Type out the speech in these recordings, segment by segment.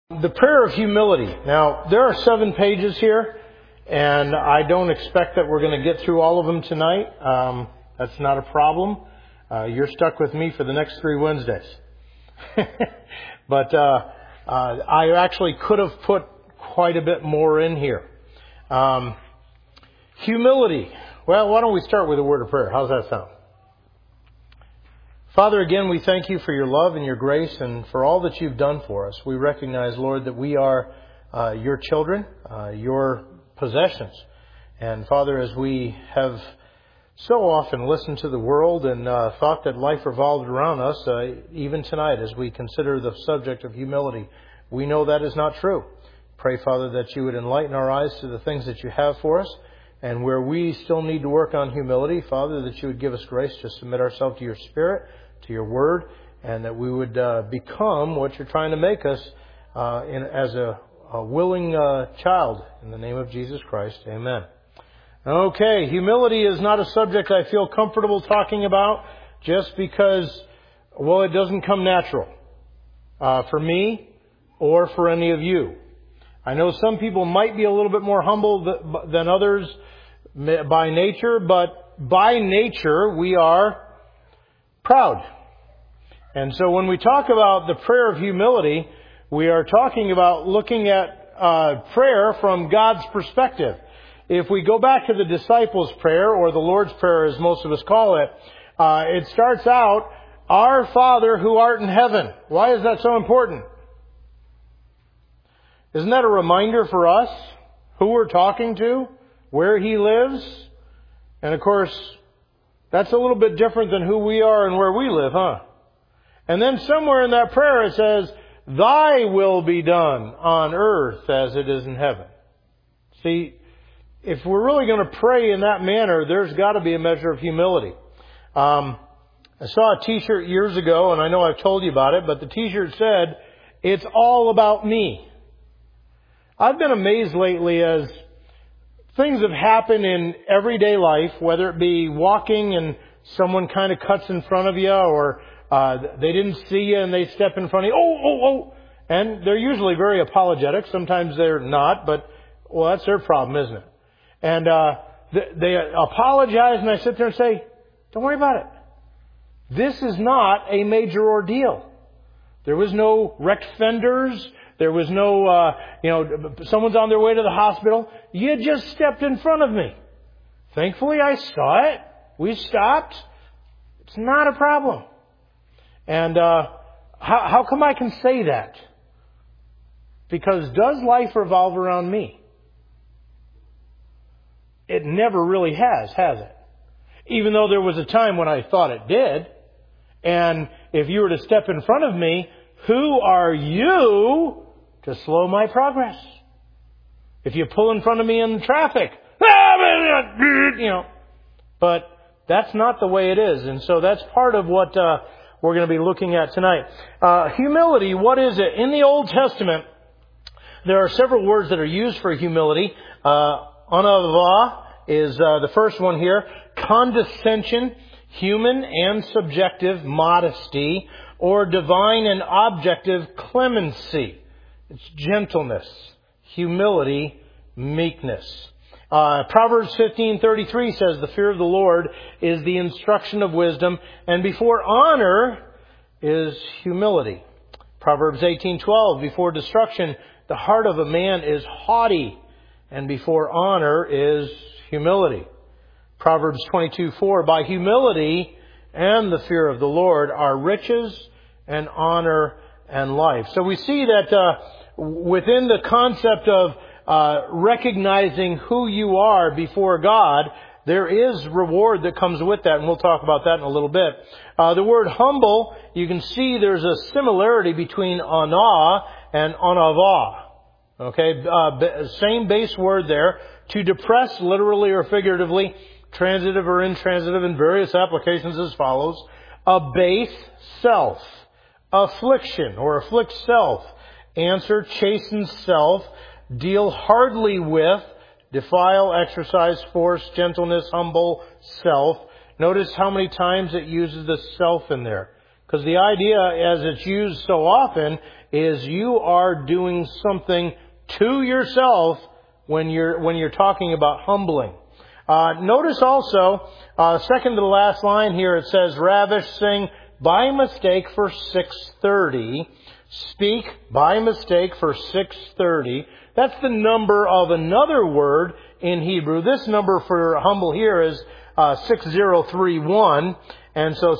The prayer of humility. Now, there are 7 pages here, and I don't expect that we're going to get through all of them tonight. That's not a problem. You're stuck with me for the next 3 Wednesdays. But I actually could have put quite a bit more in here. Humility. Well, why don't we start with a word of prayer? How's that sound? Father, again, we thank you for your love and your grace and for all that you've done for us. We recognize, Lord, that we are your children, your possessions. And Father, as we have so often listened to the world and thought that life revolved around us, even tonight as we consider the subject of humility, we know that is not true. Pray, Father, that you would enlighten our eyes to the things that you have for us. And where we still need to work on humility, Father, that you would give us grace to submit ourselves to your Spirit, to your Word, and that we would become what you're trying to make us as a willing child. In the name of Jesus Christ, amen. Okay, humility is not a subject I feel comfortable talking about just because, well, it doesn't come natural for me or for any of you. I know some people might be a little bit more humble than others by nature, but by nature we are proud. And so when we talk about the prayer of humility, we are talking about looking at prayer from God's perspective. If we go back to the disciples' prayer, or the Lord's Prayer as most of us call it, it starts out, Our Father who art in heaven. Why is that so important? Isn't that a reminder for us who we're talking to, where He lives? And of course, that's a little bit different than who we are and where we live, huh? And then somewhere in that prayer it says, Thy will be done on earth as it is in heaven. See, if we're really going to pray in that manner, there's got to be a measure of humility. I saw a t-shirt years ago, and I know I've told you about it, but the t-shirt said, It's all about me. I've been amazed lately as things have happened in everyday life, whether it be walking and someone kind of cuts in front of you, or they didn't see you and they step in front of you. Oh. And they're usually very apologetic. Sometimes they're not, but, well, that's their problem, isn't it? And they apologize, and I sit there and say, don't worry about it. This is not a major ordeal. There was no wrecked fenders. There was no, someone's on their way to the hospital. You just stepped in front of me. Thankfully, I saw it. We stopped. It's not a problem. And how come I can say that? Because does life revolve around me? It never really has it? Even though there was a time when I thought it did. And if you were to step in front of me, who are you to slow my progress? If you pull in front of me in traffic, but that's not the way it is. And so that's part of what we're going to be looking at tonight. Humility, what is it? In the Old Testament, there are several words that are used for humility. Anava is the first one here. Condescension, human and subjective modesty, or divine and objective clemency. It's gentleness, humility, meekness. Proverbs 15:33 says, The fear of the Lord is the instruction of wisdom, and before honor is humility. Proverbs 18:12, before destruction, the heart of a man is haughty, and before honor is humility. Proverbs 22:4, by humility and the fear of the Lord are riches and honor and life. So we see that within the concept of recognizing who you are before God, there is reward that comes with that, and we'll talk about that in a little bit. The word humble, you can see there's a similarity between ana and anava. Okay, same base word there. To depress, literally or figuratively, transitive or intransitive in various applications as follows. Abase self. Affliction or afflict self. Answer, chasten self. Deal hardly with. Defile, exercise, force, gentleness, humble, self. Notice how many times it uses the self in there. Because the idea, as it's used so often, is you are doing something to yourself when you're talking about humbling. Notice also, second to the last line here, it says, ravish, sing by mistake for 6:30. Speak by mistake for 6:30. That's the number of another word in Hebrew. This number for humble here is 6031. And so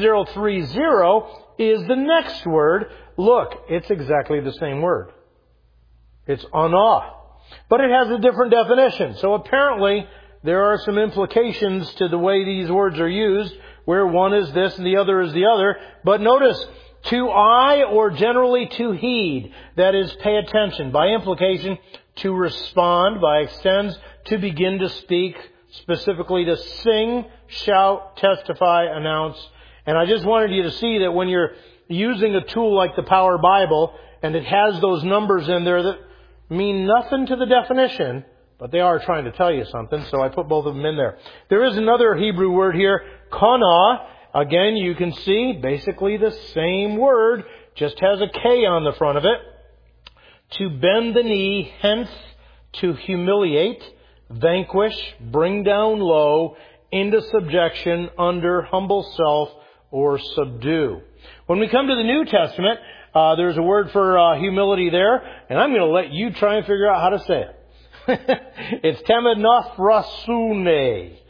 6030 is the next word. Look, it's exactly the same word. It's anah. But it has a different definition. So apparently there are some implications to the way these words are used, where one is this and the other is the other. But notice, to eye or generally to heed, that is, pay attention. By implication, to respond. By extends, to begin to speak. Specifically to sing, shout, testify, announce. And I just wanted you to see that when you're using a tool like the Power Bible, and it has those numbers in there that mean nothing to the definition, but they are trying to tell you something, so I put both of them in there. There is another Hebrew word here, kana. Again, you can see basically the same word, just has a K on the front of it. To bend the knee, hence to humiliate, vanquish, bring down low, into subjection, under humble self, or subdue. When we come to the New Testament, there's a word for humility there, and I'm going to let you try and figure out how to say it. It's temenophrasune.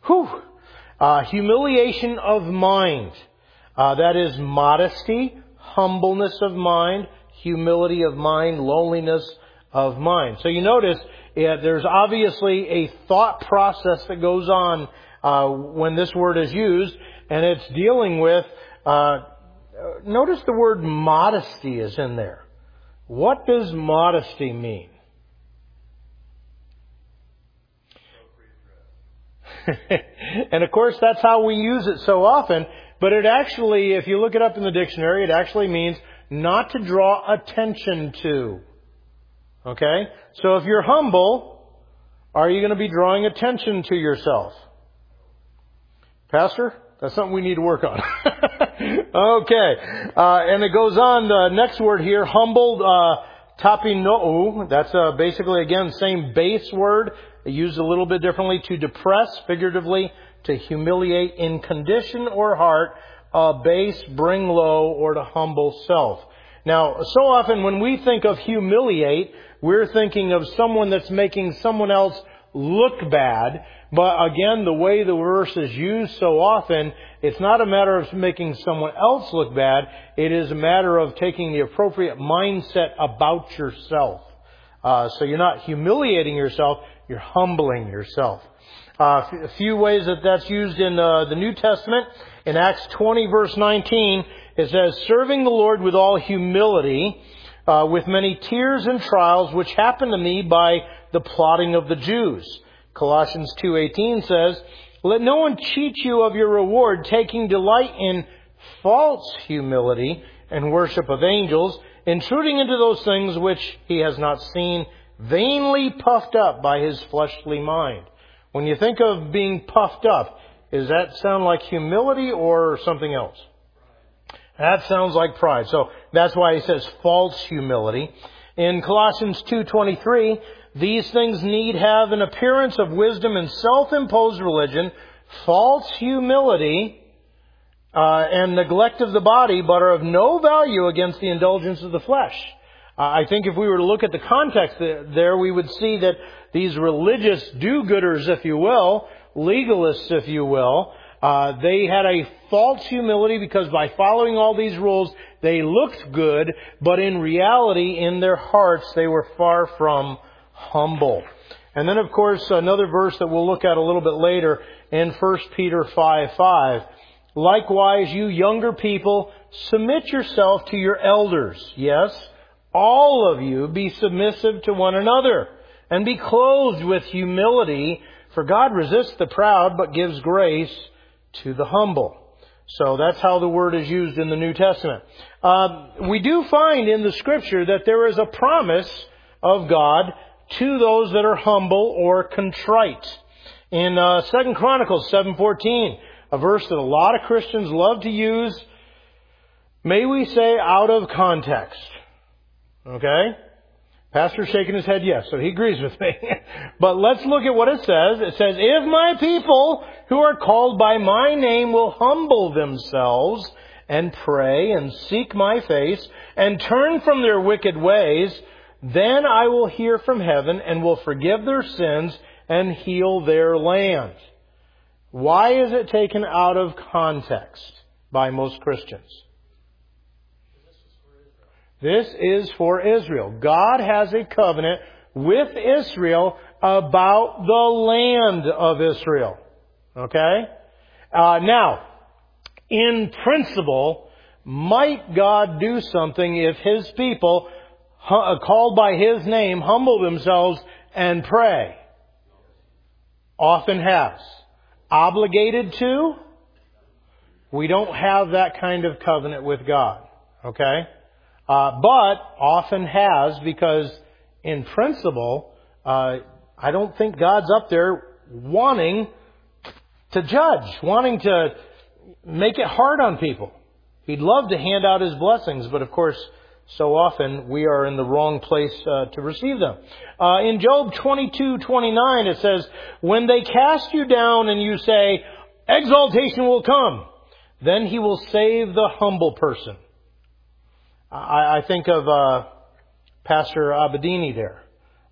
Humiliation of mind. That is modesty, humbleness of mind, humility of mind, lowliness of mind. So you notice there's obviously a thought process that goes on when this word is used, and it's dealing with, notice the word modesty is in there. What does modesty mean? And of course, that's how we use it so often. But it actually, if you look it up in the dictionary, it actually means not to draw attention to. Okay? So if you're humble, are you going to be drawing attention to yourself? Pastor, that's something we need to work on. Okay. And it goes on, the next word here, humbled, tapinou. That's basically, again, same base word. Used a little bit differently, to depress, figuratively, to humiliate in condition or heart, abase, bring low, or to humble self. Now, so often when we think of humiliate, we're thinking of someone that's making someone else look bad. But again, the way the verse is used so often, it's not a matter of making someone else look bad. It is a matter of taking the appropriate mindset about yourself. So you're not humiliating yourself, you're humbling yourself. A few ways that that's used in the New Testament. In Acts 20 verse 19, it says, serving the Lord with all humility, with many tears and trials, which happened to me by the plotting of the Jews. Colossians 2:18 says, let no one cheat you of your reward, taking delight in false humility and worship of angels, intruding into those things which he has not seen, vainly puffed up by his fleshly mind. When you think of being puffed up, does that sound like humility or something else? That sounds like pride. So that's why he says false humility. In Colossians 2:23, these things need have an appearance of wisdom and self-imposed religion, false humility, and neglect of the body, but are of no value against the indulgence of the flesh. I think if we were to look at the context there, we would see that these religious do-gooders, if you will, legalists, if you will, they had a false humility because by following all these rules, they looked good, but in reality, in their hearts, they were far from humble. And then, of course, another verse that we'll look at a little bit later in 1 Peter 5:5. Likewise, you younger people, submit yourself to your elders. Yes, all of you be submissive to one another and be clothed with humility, for God resists the proud but gives grace to the humble. So that's how the word is used in the New Testament. We do find in the Scripture that there is a promise of God to those that are humble or contrite. In 2 Chronicles 7:14, a verse that a lot of Christians love to use, may we say out of context. Okay? Pastor's shaking his head yes, so he agrees with me. But let's look at what it says. It says, if my people who are called by my name will humble themselves and pray and seek my face and turn from their wicked ways, then I will hear from heaven and will forgive their sins and heal their land. Why is it taken out of context by most Christians? This is for Israel. God has a covenant with Israel about the land of Israel. Okay? Now, in principle, might God do something if His people, called by His name, humble themselves and pray? Often has. Obligated to? We don't have that kind of covenant with God. Okay? But often has, because in principle, I don't think God's up there wanting to judge, wanting to make it hard on people. He'd love to hand out His blessings, but of course, so often we are in the wrong place to receive them. In Job 22:29, it says, when they cast you down and you say, exaltation will come, then He will save the humble person. I think of Pastor Abedini there.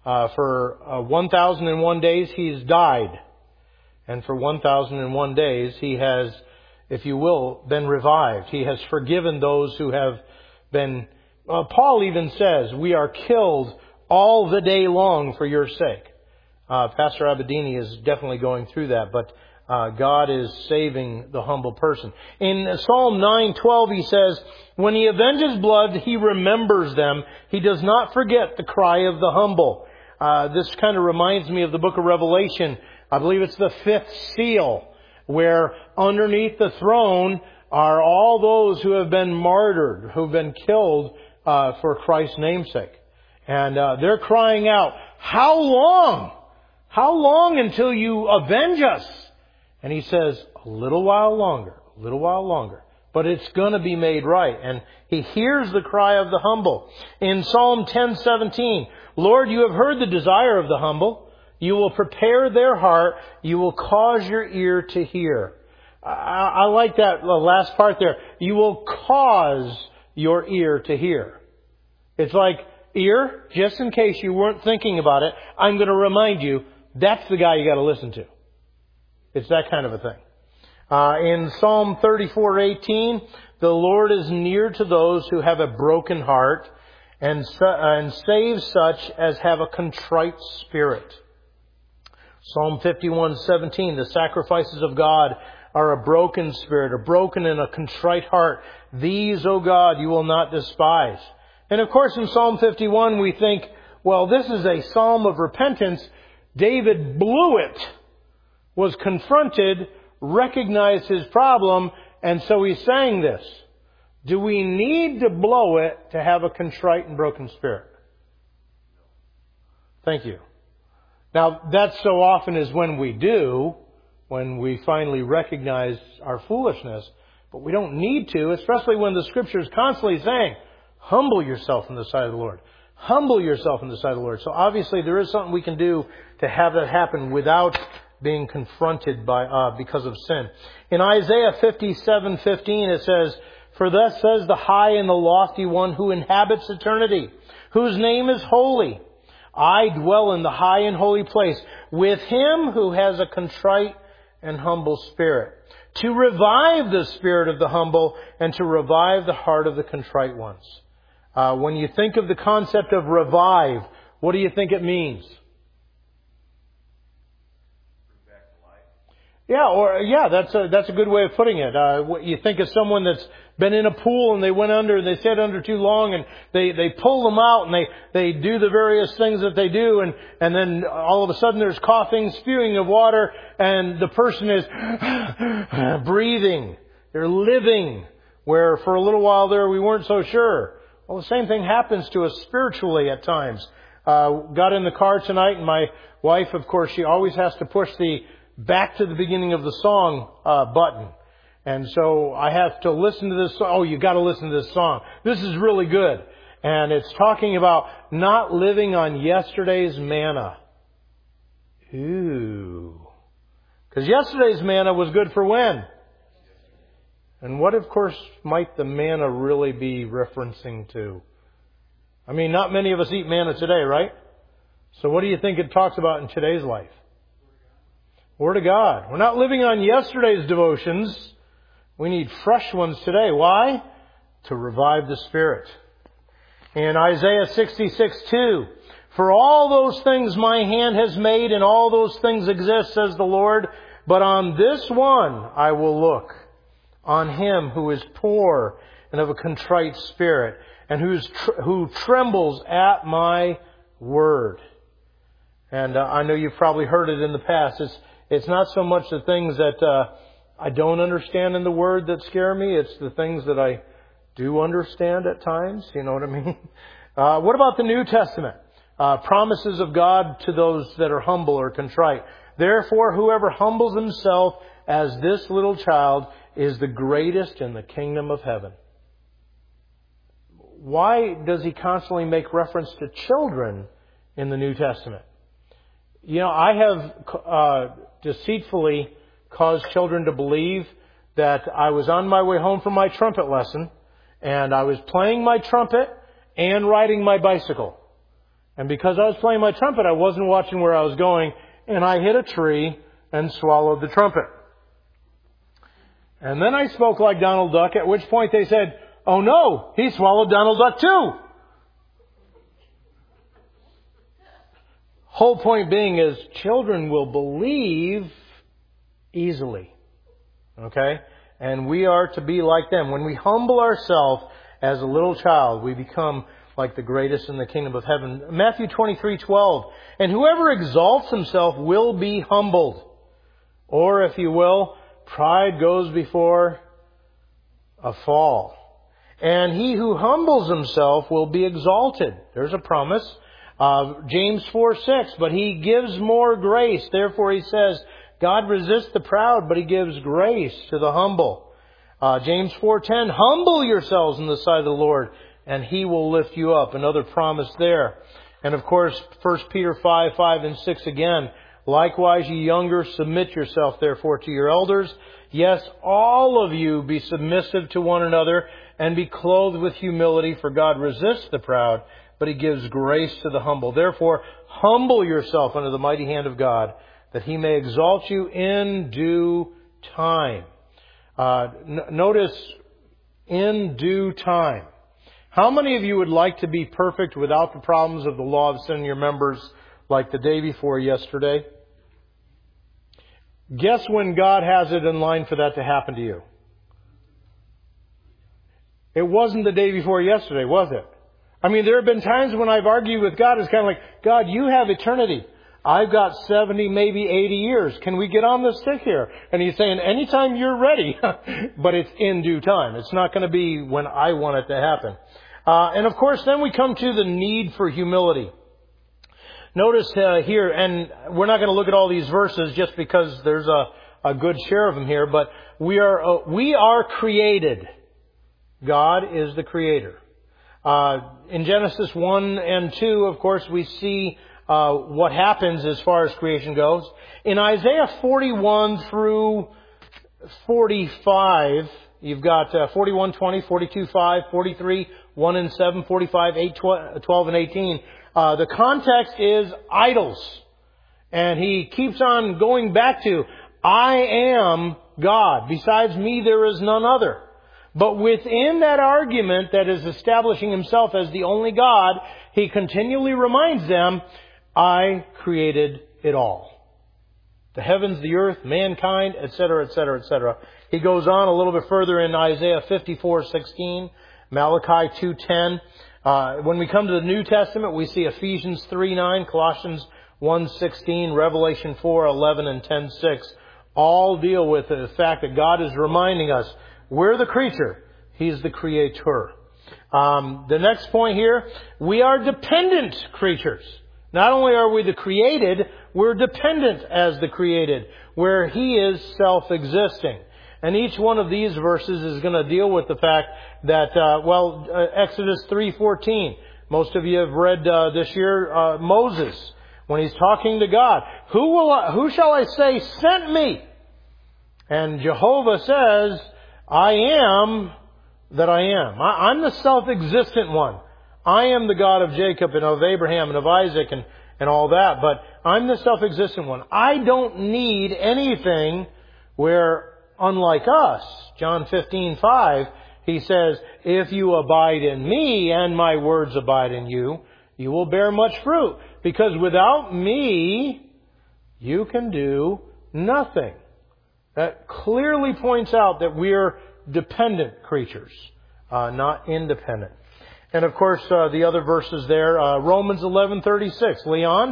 For 1,001 days he's died. And for 1,001 days he has, if you will, been revived. He has forgiven those who have been... Paul even says, we are killed all the day long for your sake. Pastor Abedini is definitely going through that, but God is saving the humble person. In Psalm 9:12 he says, when He avenges blood, He remembers them. He does not forget the cry of the humble. This kind of reminds me of the book of Revelation. I believe it's the 5th seal, where underneath the throne are all those who have been martyred, who have been killed for Christ's namesake. And they're crying out, how long? How long until you avenge us? And He says, a little while longer, a little while longer. But it's going to be made right. And He hears the cry of the humble. In Psalm 10:17, Lord, you have heard the desire of the humble. You will prepare their heart. You will cause your ear to hear. I like that last part there. You will cause your ear to hear. It's like, ear, just in case you weren't thinking about it, I'm going to remind you, that's the guy you got to listen to. It's that kind of a thing. In Psalm 34:18, the Lord is near to those who have a broken heart and save such as have a contrite spirit. Psalm 51:17, the sacrifices of God are a broken spirit, a broken and a contrite heart. These, O God, you will not despise. And of course in Psalm 51 we think, well, this is a psalm of repentance. David blew it, was confronted, recognized his problem, and so he sang this. Do we need to blow it to have a contrite and broken spirit? Thank you. Now, that so often is when we do, when we finally recognize our foolishness, but we don't need to, especially when the Scripture is constantly saying, humble yourself in the sight of the Lord. Humble yourself in the sight of the Lord. So obviously there is something we can do to have that happen without being confronted by because of sin. In Isaiah 57:15 it says, for thus says the high and the lofty one who inhabits eternity, whose name is holy. I dwell in the high and holy place with Him who has a contrite and humble spirit, to revive the spirit of the humble and to revive the heart of the contrite ones. When you think of the concept of revive, what do you think it means? Yeah, that's a good way of putting it. You think of someone that's been in a pool and they went under and they stayed under too long and they pull them out and they do the various things that they do and then all of a sudden there's coughing, spewing of water and the person is breathing. They're living where for a little while there we weren't so sure. Well, the same thing happens to us spiritually at times. Got in the car tonight and my wife, of course, she always has to push the back to the beginning of the song button. And so I have to listen to this song. Oh, you got to listen to this song. This is really good. And it's talking about not living on yesterday's manna. Ooh. Because yesterday's manna was good for when? And what, of course, might the manna really be referencing to? I mean, not many of us eat manna today, right? So what do you think it talks about in today's life? Word of God. We're not living on yesterday's devotions. We need fresh ones today. Why? To revive the Spirit. In Isaiah 66:2, for all those things my hand has made and all those things exist, says the Lord, but on this one I will look, on him who is poor and of a contrite spirit, and who trembles at my word. And I know you've probably heard it in the past. It's not so much the things that I don't understand in the Word that scare me. It's the things that I do understand at times. You know what I mean? What about the New Testament? Promises of God to those that are humble or contrite. Therefore, whoever humbles himself as this little child is the greatest in the kingdom of heaven. Why does he constantly make reference to children in the New Testament? You know, I have deceitfully caused children to believe that I was on my way home from my trumpet lesson and I was playing my trumpet and riding my bicycle. And because I was playing my trumpet, I wasn't watching where I was going, and I hit a tree and swallowed the trumpet. And then I spoke like Donald Duck, at which point they said, oh no, he swallowed Donald Duck too. Whole point being is children will believe easily. Okay? And we are to be like them. When we humble ourselves as a little child, we become like the greatest in the kingdom of heaven. Matthew 23:12. And whoever exalts himself will be humbled. Or, if you will, pride goes before a fall. And he who humbles himself will be exalted. There's a promise. James 4:6. But he gives more grace. Therefore he says, God resists the proud, but he gives grace to the humble. James 4:10. Humble yourselves in the sight of the Lord, and he will lift you up. Another promise there. And of course, 1 Peter 5:5 and 6 again. Likewise, ye younger, submit yourself therefore to your elders. Yes, all of you be submissive to one another, and be clothed with humility, for God resists the proud, but he gives grace to the humble. Therefore, humble yourself under the mighty hand of God, that he may exalt you in due time. Notice, in due time. How many of you would like to be perfect without the problems of the law of sin in your members like the day before yesterday? Guess when God has it in line for that to happen to you? It wasn't the day before yesterday, was it? I mean, there have been times when I've argued with God. It's kind of like, God, you have eternity. I've got 70, maybe 80 years. Can we get on the stick here? And he's saying, anytime you're ready. But it's in due time. It's not going to be when I want it to happen. And of course, then we come to the need for humility. Notice here, and we're not going to look at all these verses just because there's a good share of them here, but we are created. God is the creator. In Genesis 1 and 2, of course, we see what happens as far as creation goes. In Isaiah 41 through 45, you've got 41:20, 42:5, 43, 1 and 7, 45, 8, 12, and 18. The context is idols. And he keeps on going back to, I am God. Besides me, there is none other. But within that argument that is establishing himself as the only God, he continually reminds them, I created it all. The heavens, the earth, mankind, etc., etc., etc. He goes on a little bit further in Isaiah 54:16, Malachi 2:10. When we come to the New Testament, we see Ephesians 3:9, Colossians 1:16, Revelation 4:11, and 10:6. All deal with the fact that God is reminding us, we're the creature. He's the creator. The next point here, we are dependent creatures. Not only are we the created, we're dependent as the created, where he is self-existing. And each one of these verses is going to deal with the fact that, Exodus 3:14. Most of you have read this year Moses, when he's talking to God. Who shall I say sent me? And Jehovah says, I am that I am. I'm the self-existent one. I am the God of Jacob and of Abraham and of Isaac and all that. But I'm the self-existent one. I don't need anything where, unlike us, John 15:5, he says, if you abide in me and my words abide in you, you will bear much fruit. Because without me, you can do nothing. That clearly points out that we're dependent creatures, not independent. And of course, the other verses there, Romans 11:36. Leon,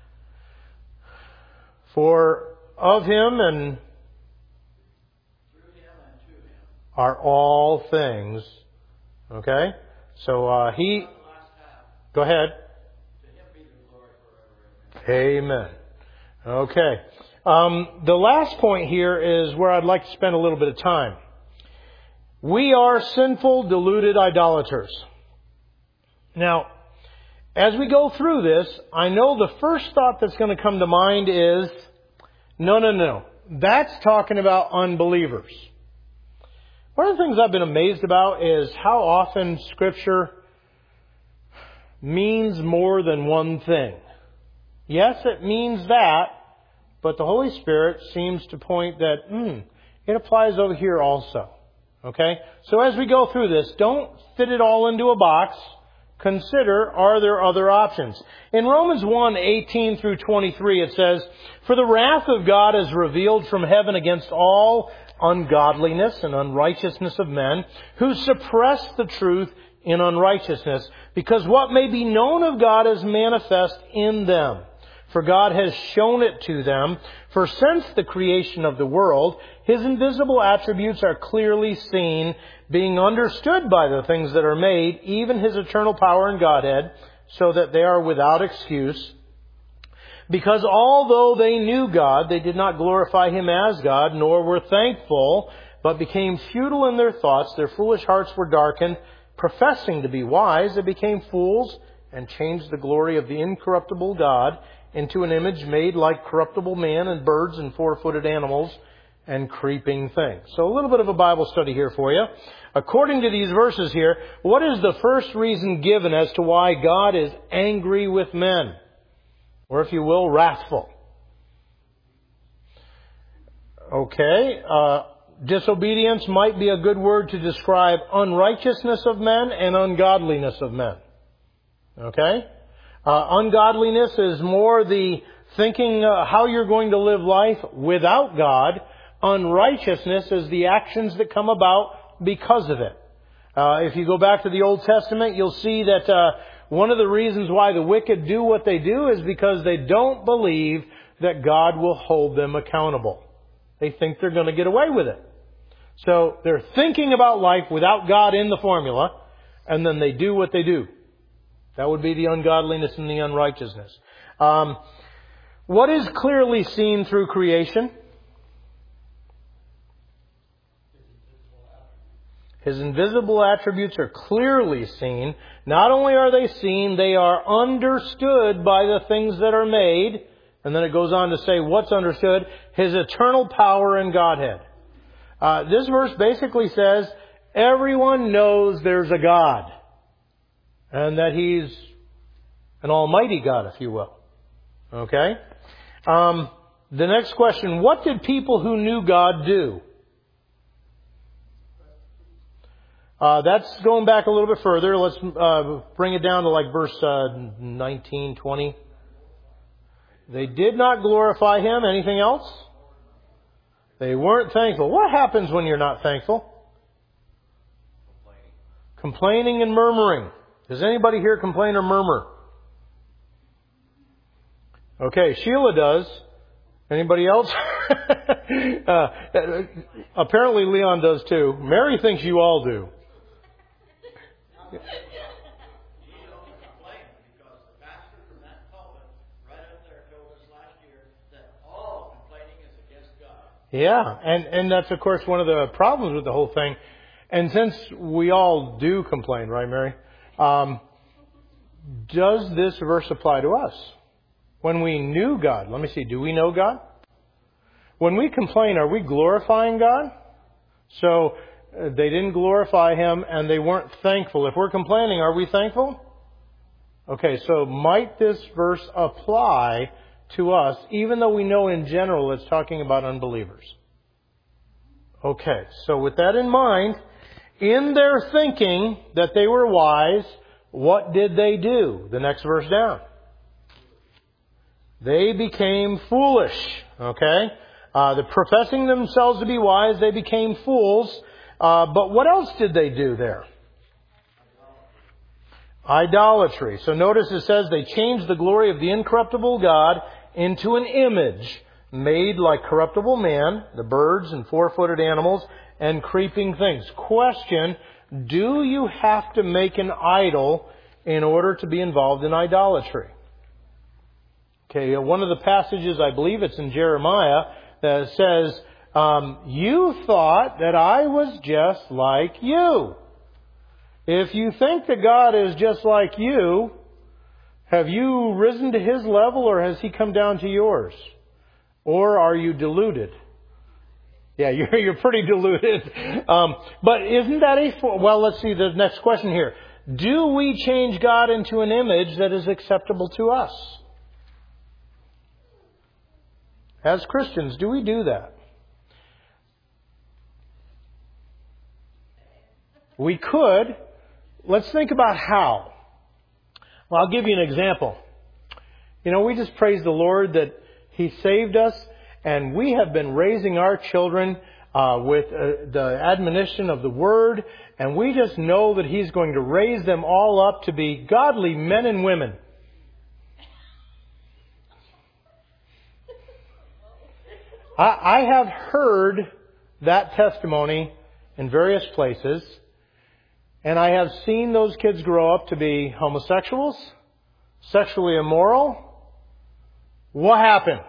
for of him and through him and to him are all things. Okay? So go ahead. To him be the glory forever. Amen. Okay. The last point here is where I'd like to spend a little bit of time. We are sinful, deluded idolaters. Now, as we go through this, I know the first thought that's going to come to mind is, no. That's talking about unbelievers. One of the things I've been amazed about is how often Scripture means more than one thing. Yes, it means that, but the Holy Spirit seems to point that, it applies over here also. Okay? So as we go through this, don't fit it all into a box. Consider, are there other options? In Romans 1:18 through 23, it says, for the wrath of God is revealed from heaven against all ungodliness and unrighteousness of men, who suppress the truth in unrighteousness, because what may be known of God is manifest in them. For God has shown it to them. For since the creation of the world, His invisible attributes are clearly seen, being understood by the things that are made, even His eternal power and Godhead, so that they are without excuse. Because although they knew God, they did not glorify Him as God, nor were thankful, but became futile in their thoughts. Their foolish hearts were darkened. Professing to be wise, they became fools and changed the glory of the incorruptible God into an image made like corruptible man and birds and four-footed animals and creeping things. So a little bit of a Bible study here for you. According to these verses here, what is the first reason given as to why God is angry with men? Or if you will, wrathful. Okay, disobedience might be a good word to describe unrighteousness of men and ungodliness of men. Okay? Ungodliness is more the thinking how you're going to live life without God. Unrighteousness is the actions that come about because of it. If you go back to the Old Testament, you'll see that one of the reasons why the wicked do what they do is because they don't believe that God will hold them accountable. They think they're going to get away with it. So they're thinking about life without God in the formula, and then they do what they do. That would be the ungodliness and the unrighteousness. What is clearly seen through creation? His invisible attributes are clearly seen. Not only are they seen, they are understood by the things that are made. And then it goes on to say what's understood. His eternal power and Godhead. This verse basically says everyone knows there's a God. And that He's an almighty God, if you will. Okay? The next question, what did people who knew God do? That's going back a little bit further. Let's bring it down to like verse 19, 20. They did not glorify Him. Anything else? They weren't thankful. What happens when you're not thankful? Complaining and murmuring. Does anybody here complain or murmur? Okay, Sheila does. Anybody else? Apparently Leon does too. Mary thinks you all do. He only complained because the pastor from that pulpit right up there told us last year that all complaining is against God. Yeah, and that's of course one of the problems with the whole thing. And since we all do complain, right, Mary? Does this verse apply to us? When we knew God, let me see, do we know God? When we complain, are we glorifying God? So they didn't glorify Him and they weren't thankful. If we're complaining, are we thankful? Okay, so might this verse apply to us, even though we know in general it's talking about unbelievers? Okay, so with that in mind, in their thinking that they were wise, what did they do? The next verse down. They became foolish. Okay? The professing themselves to be wise, they became fools. But what else did they do there? Idolatry. So notice it says they changed the glory of the incorruptible God into an image made like corruptible man, the birds and four-footed animals, and creeping things. Question, do you have to make an idol in order to be involved in idolatry? Okay, one of the passages, I believe it's in Jeremiah, that says, you thought that I was just like you. If you think that God is just like you, have you risen to His level or has He come down to yours? Or are you deluded? Yeah, you're pretty deluded. But isn't that well, let's see the next question here. Do we change God into an image that is acceptable to us? As Christians, do we do that? We could. Let's think about how. Well, I'll give you an example. We just praise the Lord that He saved us, and we have been raising our children with the admonition of the Word, and we just know that He's going to raise them all up to be godly men and women. I have heard that testimony in various places, and I have seen those kids grow up to be homosexuals, sexually immoral. What happened?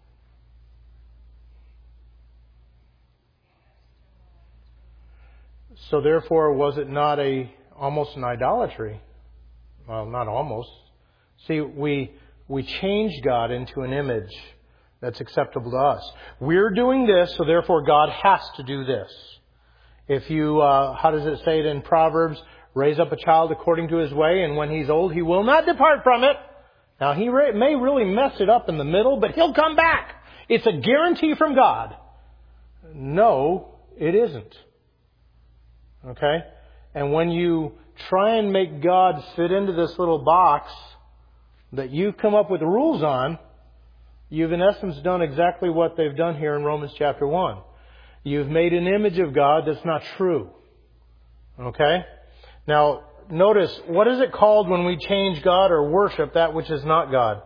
So therefore, was it not almost an idolatry? Well, not almost. See, we changed God into an image that's acceptable to us. We're doing this, so therefore God has to do this. If you, how does it say it in Proverbs? Raise up a child according to his way, and when he's old, he will not depart from it. Now, he may really mess it up in the middle, but he'll come back. It's a guarantee from God. No, it isn't. Okay? And when you try and make God fit into this little box that you've come up with rules on, you've in essence done exactly what they've done here in Romans chapter 1. You've made an image of God that's not true. Okay? Now, notice, what is it called when we change God or worship that which is not God?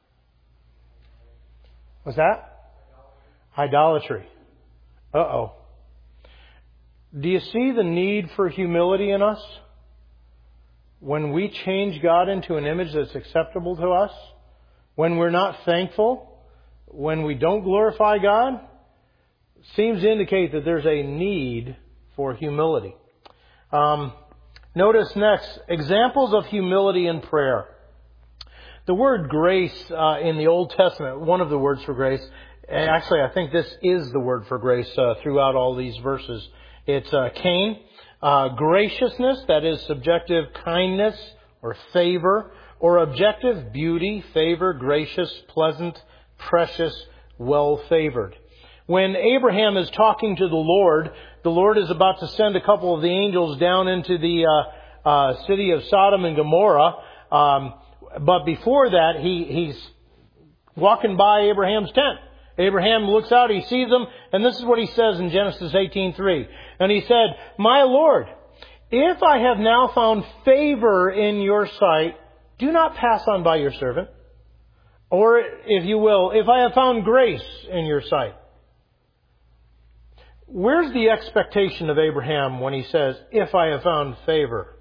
What's that? Idolatry. Uh-oh. Do you see the need for humility in us? When we change God into an image that's acceptable to us? When we're not thankful? When we don't glorify God? Seems to indicate that there's a need for humility. Notice next, examples of humility in prayer. The word grace in the Old Testament, one of the words for grace, actually I think this is the word for grace throughout all these verses. It's kain, graciousness, that is subjective kindness or favor, or objective beauty, favor, gracious, pleasant, precious, well-favored. When Abraham is talking to the Lord is about to send a couple of the angels down into the city of Sodom and Gomorrah. But before that, he's walking by Abraham's tent. Abraham looks out, he sees them, and this is what he says in Genesis 18:3. And he said, "My Lord, if I have now found favor in your sight, do not pass on by your servant. Or, if you will, if I have found grace in your sight." Where's the expectation of Abraham when he says, "If I have found favor"?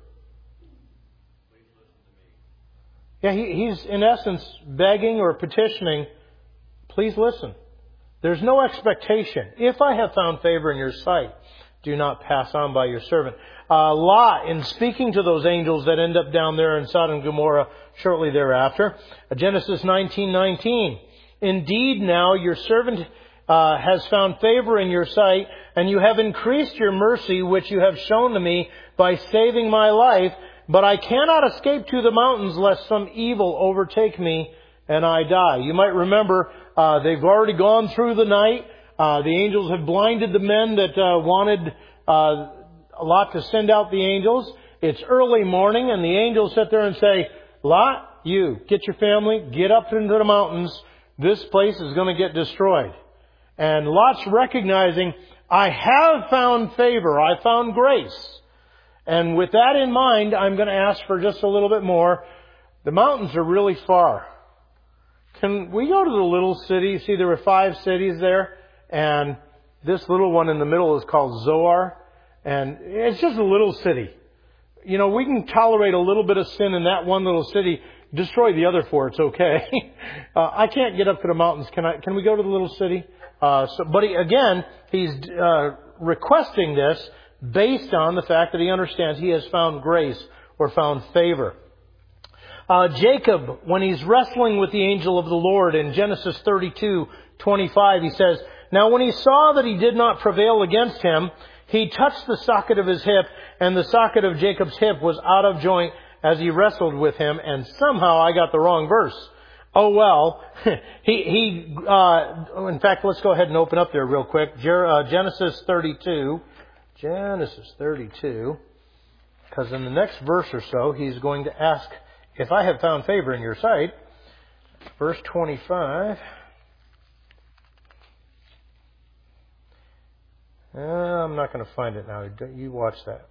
Yeah, he's in essence begging or petitioning, please listen. There's no expectation. If I have found favor in your sight, do not pass on by your servant. Lot, in speaking to those angels that end up down there in Sodom and Gomorrah shortly thereafter, Genesis 19:19. Indeed, now your servant has found favor in your sight, and you have increased your mercy, which you have shown to me by saving my life. But I cannot escape to the mountains, lest some evil overtake me and I die. You might remember they've already gone through the night. The angels have blinded the men that wanted Lot to send out the angels. It's early morning, and the angels sit there and say, Lot, you, get your family, get up into the mountains. This place is going to get destroyed. And Lot's recognizing, I have found favor. I found grace. And with that in mind, I'm going to ask for just a little bit more. The mountains are really far. Can we go to the little city? See, there were 5 cities there. And this little one in the middle is called Zoar. And it's just a little city. You know, we can tolerate a little bit of sin in that one little city. Destroy the other 4, it's okay. I can't get up to the mountains. Can we go to the little city? But he's requesting this based on the fact that he understands he has found grace or found favor. Jacob, when he's wrestling with the angel of the Lord in Genesis 32:25, he says, Now when he saw that he did not prevail against him, he touched the socket of his hip, and the socket of Jacob's hip was out of joint as he wrestled with him, and somehow I got the wrong verse. Oh well, in fact, let's go ahead and open up there real quick. Genesis 32, because in the next verse or so, he's going to ask, if I have found favor in your sight. Verse 25. I'm not going to find it now. You watch that.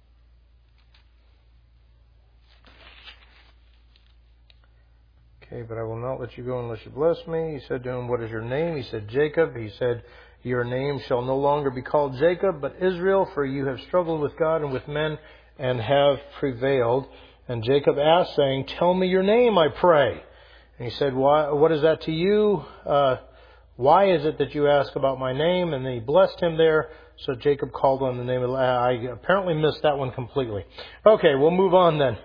Okay, but I will not let you go unless you bless me. He said to him, What is your name? He said, Jacob. He said, Your name shall no longer be called Jacob, but Israel, for you have struggled with God and with men and have prevailed. And Jacob asked, saying, Tell me your name, I pray. And he said, What is that to you? Why is it that you ask about my name? And then he blessed him there. So Jacob called on the name of... I apparently missed that one completely. Okay, we'll move on then.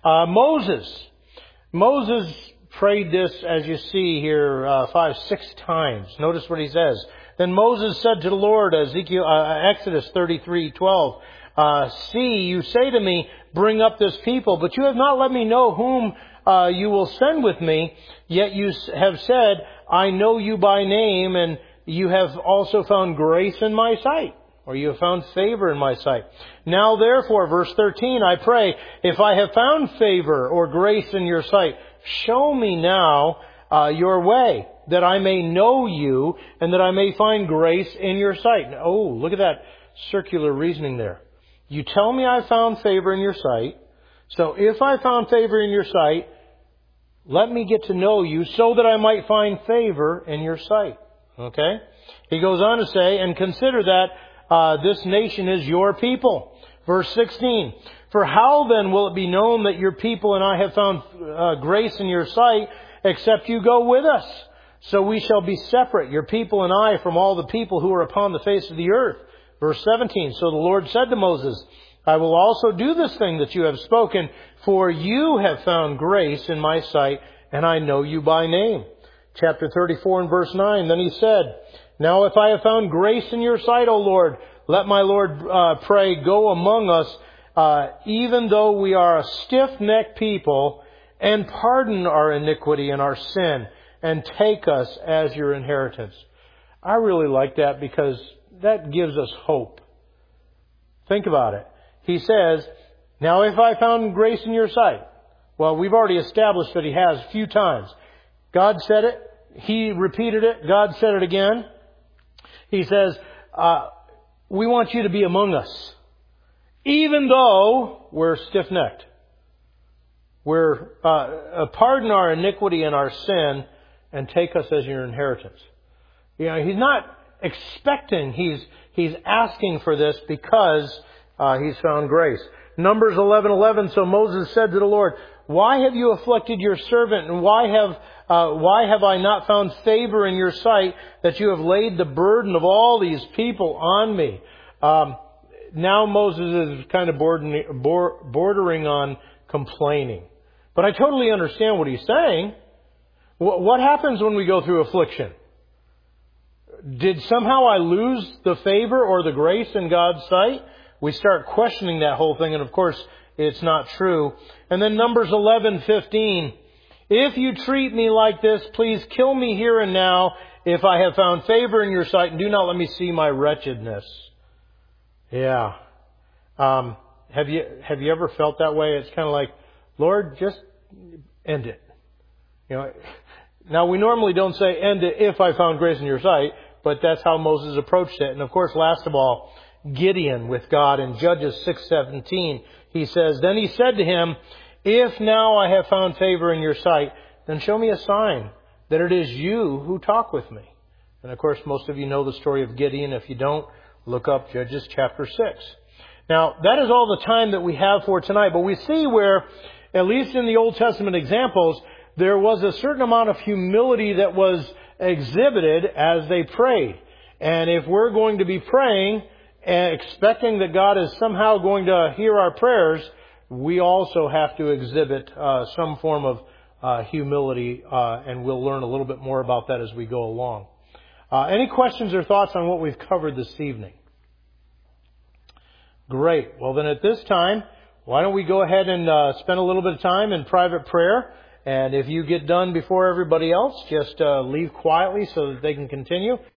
Moses prayed this, as you see here, 6 times. Notice what he says. Then Moses said to the Lord, Exodus 33:12, See, you say to me, Bring up this people, but you have not let me know whom you will send with me. Yet you have said, I know you by name, and you have also found grace in my sight, or you have found favor in my sight. Now therefore, verse 13, I pray, if I have found favor or grace in your sight, show me now your way, that I may know you, and that I may find grace in your sight. Oh, look at that circular reasoning there. You tell me I found favor in your sight. So if I found favor in your sight, let me get to know you so that I might find favor in your sight. Okay? He goes on to say, and consider that this nation is your people. Verse 16, For how then will it be known that your people and I have found grace in your sight, except you go with us? So we shall be separate, your people and I, from all the people who are upon the face of the earth. Verse 17, So the Lord said to Moses, I will also do this thing that you have spoken, for you have found grace in my sight, and I know you by name. Chapter 34 and verse 9, Then he said, Now if I have found grace in your sight, O Lord, let my Lord pray, go among us, even though we are a stiff-necked people, and pardon our iniquity and our sin, and take us as your inheritance. I really like that because that gives us hope. Think about it. He says, Now if I found grace in your sight. Well, we've already established that he has a few times. God said it. He repeated it. God said it again. He says, we want you to be among us. Even though we're stiff-necked. We're pardon our iniquity and our sin and take us as your inheritance. You know, he's not expecting. He's asking for this because he's found grace. Numbers 11:11. So Moses said to the Lord, "Why have you afflicted your servant, and why have I not found favor in your sight that you have laid the burden of all these people on me?" Now Moses is kind of bordering on complaining. But I totally understand what he's saying. What happens when we go through affliction? Did somehow I lose the favor or the grace in God's sight? We start questioning that whole thing, and of course, it's not true. And then Numbers 11:15. "If you treat me like this, please kill me here and now, if I have found favor in your sight, and do not let me see my wretchedness." Yeah. Have you ever felt that way? It's kind of like, Lord, just end it. Now we normally don't say end it if I found grace in your sight, but that's how Moses approached it. And of course, last of all, Gideon with God in Judges 6:17. He says, "Then he said to him, 'If now I have found favor in your sight, then show me a sign that it is you who talk with me.'" And of course, most of you know the story of Gideon. If you don't, look up Judges chapter 6. Now, that is all the time that we have for tonight. But we see where, at least in the Old Testament examples, there was a certain amount of humility that was exhibited as they prayed. And if we're going to be praying and expecting that God is somehow going to hear our prayers, we also have to exhibit some form of humility, and we'll learn a little bit more about that as we go along. Any questions or thoughts on what we've covered this evening? Great. Well, then at this time, why don't we go ahead and spend a little bit of time in private prayer. And if you get done before everybody else, just leave quietly so that they can continue.